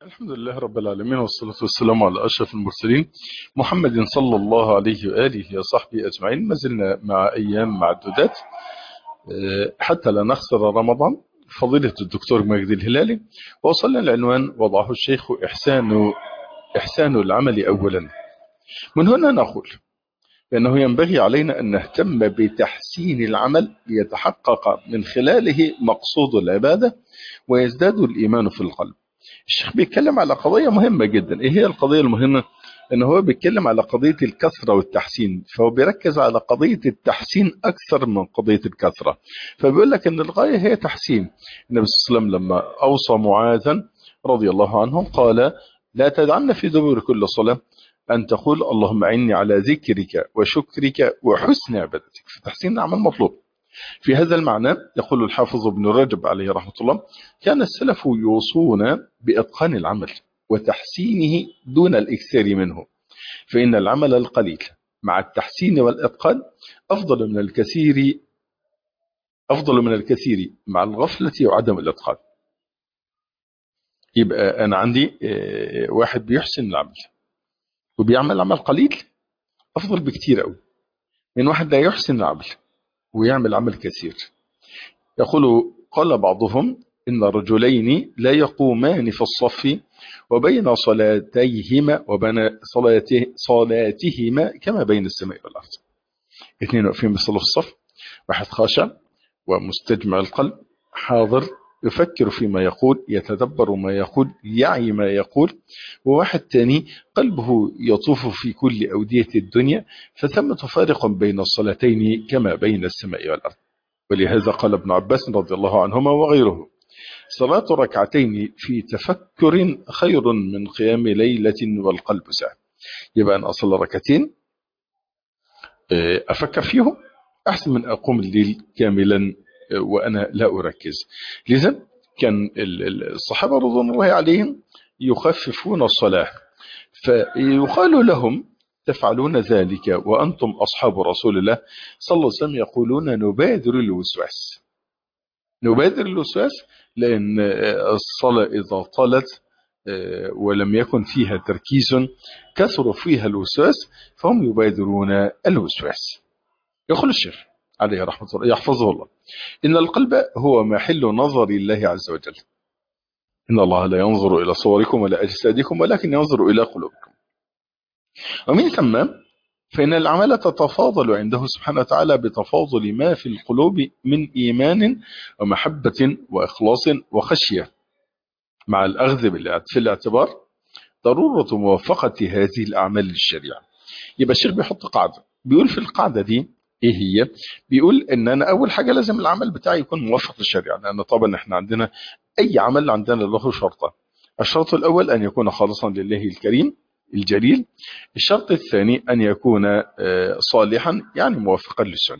الحمد لله رب العالمين، والصلاة والسلام على أشرف المرسلين محمد صلى الله عليه وآله وصحبه أجمعين. ما زلنا مع أيام معدودات حتى لا نخسر رمضان. فضيلة الدكتور مجدي الهلالي، وصلنا العنوان وضعه الشيخ إحسان العمل أولا. من هنا نقول بأنه ينبغي علينا أن نهتم بتحسين العمل ليتحقق من خلاله مقصود العبادة ويزداد الإيمان في القلب. الشيخ بيتكلم على قضية مهمة جدا. ايه هي القضية المهمة؟ ان هو بيتكلم على قضية الكثرة والتحسين، فهو بيركز على قضية التحسين اكثر من قضية الكثرة. فبيقول لك ان الغاية هي تحسين. النبي صلى الله عليه وسلم لما اوصى معاذا رضي الله عنه قال: لا تدعن في دبر كل صلاة ان تقول اللهم اعني على ذكرك وشكرك وحسن عبادتك. فتحسين العمل مطلوب. في هذا المعنى يقول الحافظ ابن رجب عليه رحمة الله: كان السلف يوصون بإتقان العمل وتحسينه دون الإكثار منه، فإن العمل القليل مع التحسين والإتقان أفضل من الكثير مع الغفلة وعدم الإتقان. يبقى أنا عندي واحد بيحسن العمل وبيعمل عمل قليل أفضل بكتير أوي من واحد لا يحسن العمل ويعمل عمل كثير. قال بعضهم: إن رجلين لا يقومان في الصف وبين صلاتهما كما بين السماء والأرض. اثنين واقفين بيصلوا في الصف، واحد خاشع ومستجمع القلب حاضر يفكر فيما يقول، يتدبر ما يقول، يعي ما يقول، وواحد تاني قلبه يطوف في كل أودية الدنيا، فثمة فارق بين الصلاتين كما بين السماء والأرض. ولهذا قال ابن عباس رضي الله عنهما وغيره: صلاة ركعتين في تفكر خير من قيام ليلة والقلب ساعة. يبقى أنا أصلي ركعتين أفكر فيهم أحسن من أقوم الليل كاملا وأنا لا أركز. لذا كان الصحابة رضوان الله عليهم يخففون الصلاة، فيقال لهم: تفعلون ذلك وأنتم أصحاب رسول الله صلى الله عليه وسلم يقولون نبادر الوسواس. نبادر الوسواس لأن الصلاة إذا طالت ولم يكن فيها تركيز كثر فيها الوسواس، فهم يبادرون الوسواس. يقول الشيخ عليه رحمة الله يحفظه الله: إن القلب هو محل نظر الله عز وجل. إن الله لا ينظر إلى صوركم ولا أجسادكم ولكن ينظر إلى قلوبكم. ومن ثم فإن الأعمال تتفاضل عنده سبحانه وتعالى بتفاضل ما في القلوب من إيمان ومحبة وإخلاص وخشية، مع الأخذ في الاعتبار ضرورة موافقة هذه الأعمال للشريعة. يبقى الشيخ بيحط قاعدة، بيقول في القاعدة دي إيه هي؟ بيقول إن أنا أول حاجة لازم العمل بتاعي يكون موافق للشريعة، لأن طبعا إحنا عندنا أي عمل عندنا له شرطة. الشرط الأول أن يكون خالصا لله الكريم الجليل. الشرط الثاني أن يكون صالحا يعني موافقا للسنة.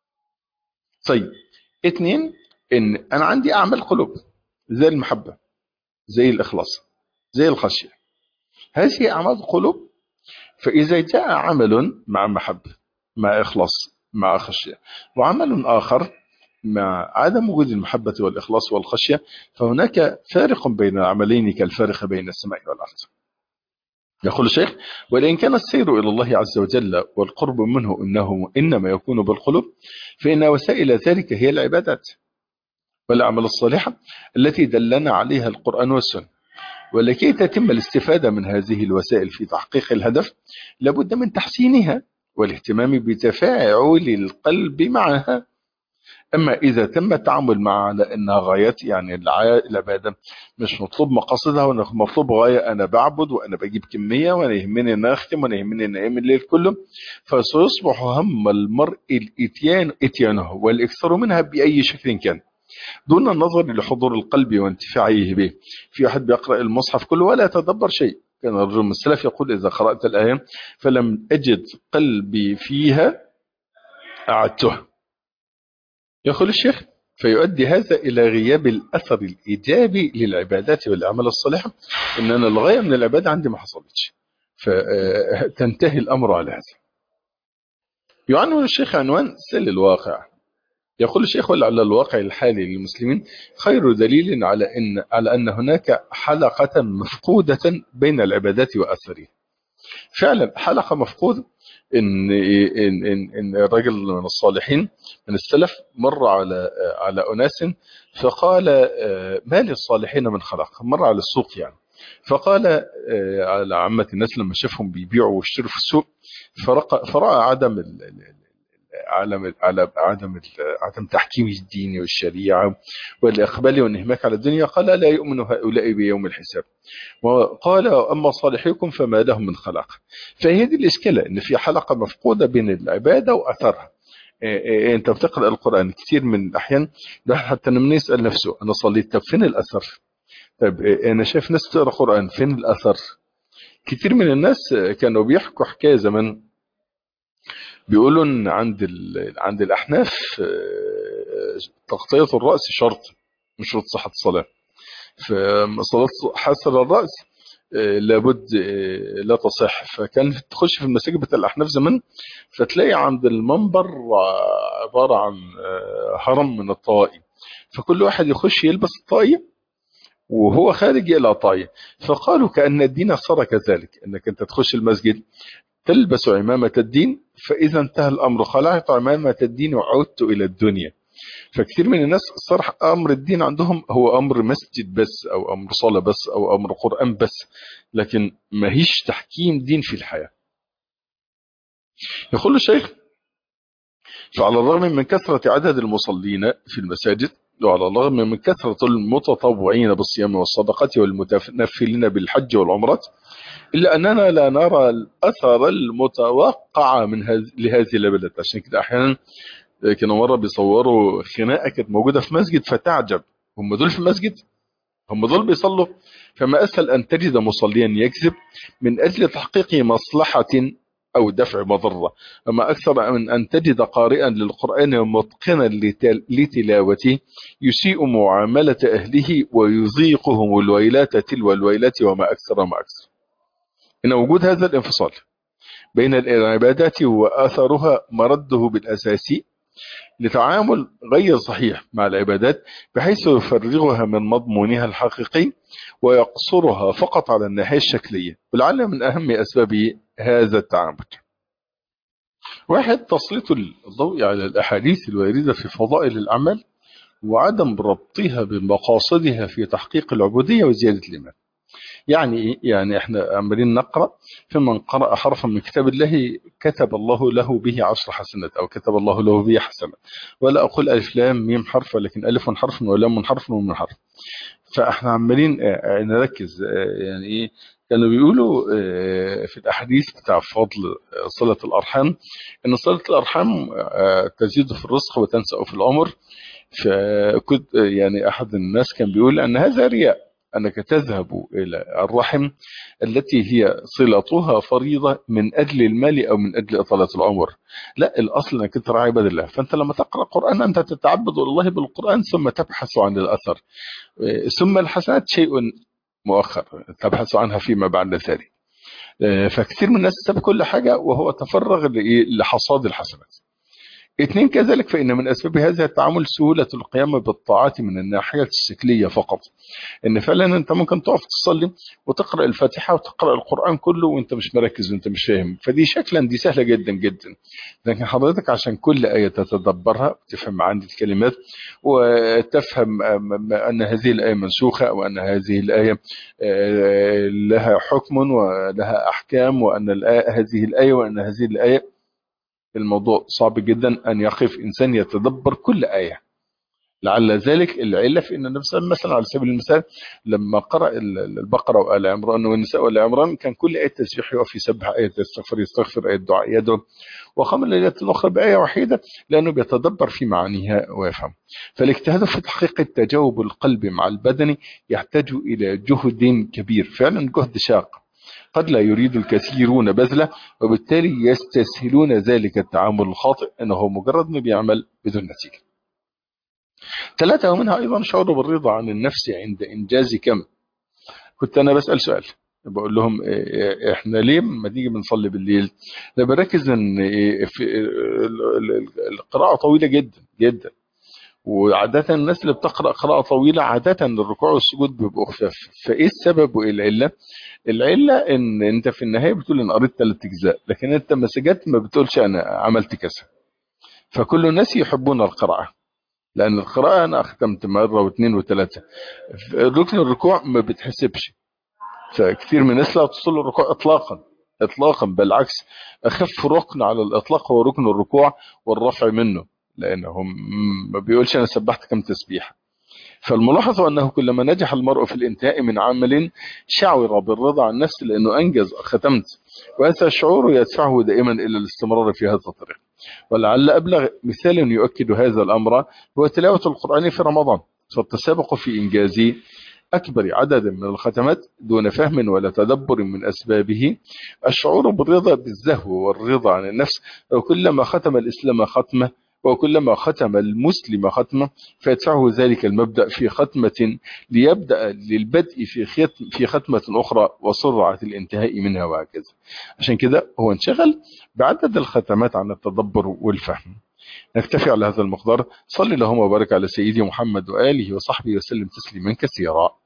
طيب، اثنين، إن أنا عندي أعمال قلوب زي المحبة، زي الإخلاص، زي الخشية. هذه أعمال قلوب، فإذا جاء عمل مع محبة مع إخلاص مع خشية وعمل آخر مع عدم وجود المحبة والإخلاص والخشية، فهناك فارق بين العملين كالفارق بين السماء والأرض. يقول الشيخ: ولئن كان السير إلى الله عز وجل والقرب منه إنما يكون بالقلوب، فإن وسائل ذلك هي العبادات والأعمال الصالحة التي دلنا عليها القرآن والسنة. ولكي تتم الاستفادة من هذه الوسائل في تحقيق الهدف لابد من تحسينها والاهتمام بتفاعل القلب معها. أما إذا تم التعامل مع على أنها غايات، يعني العبادة مش مطلوب مقاصدها وأنا مطلوب غاية، أنا بعبد وأنا بجيب كمية وأنا يهمني أن أختم وأنا يهمني أن أقيم الليل كله، فسيصبح هم المرء إتيانه والإكثار منها بأي شكل كان دون النظر لحضور القلب وانتفاعه به. في أحد بيقرأ المصحف كله ولا يتدبر شيء. كان الرجل من السلف يقول: إذا قرأت الآية فلم أجد قلبي فيها أعدته. يقول الشيخ: فيؤدي هذا إلى غياب الأثر الإيجابي للعبادات والأعمال الصالحة، إن أنا الغاية من العبادة عندي ما حصلتش، فتنتهي الأمر على هذا. يعنون الشيخ عنوان سل الواقع. يقول الشيخ على الواقع الحالي للمسلمين خير دليل على أن هناك حلقة مفقودة بين العبادات وأثرها. فعلا حلقة مفقودة. إن الرجل من الصالحين من السلف مر على أناس، فقال ما للصالحين من خلق. مر على السوق يعني، فقال على عامة الناس لما شافهم بيبيعوا ويشتروا في السوق، فرأى عدم تحكيم الدين والشريعة والإقبال والانهماك على الدنيا، قال لا يؤمن هؤلاء بيوم الحساب. وقال أما صالحيكم فما لهم من خلاق. فهي دي الإشكالة، إن في حلقة مفقودة بين العبادة وأثرها. أنت بتقرأ القرآن كثير من الأحيان حتى لما يسأل نفسه أنا صليت، طب فين الأثر؟ طب أنا شايف ناس تقرأ قرآن، فين الأثر؟ كثير من الناس كانوا بيحكوا حكاية زمان، بيقولوا ان عند الاحناف تغطية الرأس شرط من شروط صحة الصلاة. فصلاة حسر الرأس لابد لا تصح. فكان تخش في المساجد بتاع الاحناف زمان، فتلاقي عند المنبر عبارة عن هرم من الطائي، فكل واحد يخش يلبس الطاقية وهو خارج يقلع طاقية. فقالوا كأن الدين صار كذلك، انك انت تخش المسجد تلبس عمامة الدين، فإذا انتهى الأمر خلعت عمامة الدين وعدت إلى الدنيا. فكثير من الناس صار أمر الدين عندهم هو أمر مسجد بس، أو أمر صلاة بس، أو أمر قرآن بس، لكن ما هيش تحكيم دين في الحياة. يقول الشيخ فعلى الرغم من كثرة عدد المصلين في المساجد، وعلى الرغم من كثرة المتطوعين بالصيام والصدقة والمتنفلين بالحج والعمرات، إلا أننا لا نرى الأثر المتوقع لهذه العبادات. عشان كده أحيانا كانوا مرة بيصوروا خناقة كانت موجودة في مسجد، فتعجب، هم دول في المسجد؟ هم دول بيصلوا؟ فما أسهل أن تجد مصليا يكذب من أجل تحقيق مصلحة أو دفع مضرة، أما أكثر من أن تجد قارئا للقرآن متقنا لتلاوته يسيء معاملة أهله ويذيقهم الويلات تلو الويلات وما أكثر ما أكثر. إن وجود هذا الانفصال بين العبادات وآثارها مرده بالأساسي لتعامل غير صحيح مع العبادات، بحيث يفرغها من مضمونها الحقيقي ويقصرها فقط على الناحية الشكلية. ولعل من أهم أسباب هذا التعامل: واحد، تسليط الضوء على الأحاديث الواردة في فضائل الأعمال وعدم ربطها بمقاصدها في تحقيق العبودية وزيادة الإيمان. يعني إيه؟ يعني احنا عمالين نقرأ، فمن قرأ حرفا من كتاب الله كتب الله له به 10 حسنات، أو كتب الله له به حسنات. ولا أقول ألف لام ميم حرف، ولكن ألف حرف ولام حرف وميم حرف. فاحنا عمالين نركز. يعني إيه؟ كانوا بيقولوا في الأحاديث بتاع فضل صلة الأرحام، إن صلة الأرحام تزيد في الرزق وتنسأ في العمر. فكنت يعني أحد الناس كان بيقول أن هذا رياء، أنك تذهب إلى الرحم التي هي صلتها فريضة من أجل المال أو من أجل إطالة العمر. لا، الأصل أنك تراعي عباد الله. فأنت لما تقرأ قرآن أنت تتعبد الله بالقرآن، ثم تبحث عن الأثر، ثم الحسنات شيء مؤخر تبحث عنها فيما بعد ذلك. فكثير من الناس ساب كل حاجة وهو تفرغ لحصاد الحسنات. اثنين، كذلك فإن من أسباب هذا التعامل سهولة القيام بالطاعات من الناحية الشكلية فقط. إن فعلا أنت ممكن تقف تصلي وتقرأ الفاتحة وتقرأ القرآن كله وأنت مش مركز وأنت مش فاهم، فدي شكلا دي سهلة جدا جدا. لكن حضرتك عشان كل آية تتدبرها وتفهم معاني الكلمات، وتفهم أن هذه الآية منسوخة، أو أن هذه الآية لها حكم ولها أحكام، وأن هذه الآية وأن هذه الآية، الموضوع صعب جدا أن يقف إنسان يتدبر كل آية. لعل ذلك العلة في أن النبي صلى الله عليه وسلم مثلا على سبيل المثال لما قرأ البقرة وآل عمران والنساء وآل عمران، كان كل آية تسبيح يقف يسبح، آية يستغفر، آية دعاء يدعو، وخمل ليلة الأخرى بآية واحدة، لأنه بيتدبر في معانيها ويفهم. فالاجتهاد في تحقيق التجاوب القلبي مع البدني يحتاج إلى جهد كبير، فعلا جهد شاق قد لا يريد الكثيرون بذله، وبالتالي يستسهلون ذلك التعامل الخاطئ أنه مجرد ما بيعمل بدون نتيجة. 3، ومنها أيضا شعور بالرضا عن النفس عند إنجاز كم. كنت أنا بسأل سؤال، بقول لهم إحنا ليه ما نيجي بنصلي بالليل؟ أنا بركز إن في القراءة طويلة جدا جدا، وعادة الناس اللي بتقرأ قراءة طويلة عادة الركوع والسجود بيبقوا خفاف. فايه السبب وايه العلة؟ العلة ان انت في النهاية بتقول ان قريت 3 اجزاء، لكن انت ما سجدت ما بتقولش انا عملت كذا. فكل الناس يحبون القراءة، لان القراءة انا اختمت مرة واثنين وثلاثة. ركن الركوع ما بتحسبش، فكثير من الناس لا تصل الركوع اطلاقا اطلاقا، بالعكس اخف ركن على الاطلاق هو ركن الركوع والرفع منه، لانه ما بيقولش انا سبحت كم تسبيح. فالملاحظ انه كلما نجح المرء في الانتهاء من عمل شعر بالرضا عن نفسه لانه انجز ختمت، وهذا الشعور يدفعه دائما الى الاستمرار في هذا الطريق. ولعل ابلغ مثال يؤكد هذا الامر هو تلاوة القرآن في رمضان، فالتسابق في انجاز أكبر عدد من الختمات دون فهم ولا تدبر من أسبابه الشعور بالرضا بالزهو والرضا عن النفس. وكلما ختم الإسلام ختمة وكلما ختم المسلم ختمة فيدفعه ذلك المبدأ في ختمة ليبدأ للبدء في ختمة أخرى وسرعة الانتهاء منها، وهكذا. عشان كده هو انشغل بعدد الختمات عن التدبر والفهم. نكتفي على هذا المقدار. صلي اللهم وبارك على سيدي محمد وآله وصحبه وسلم تسليما كثيرا.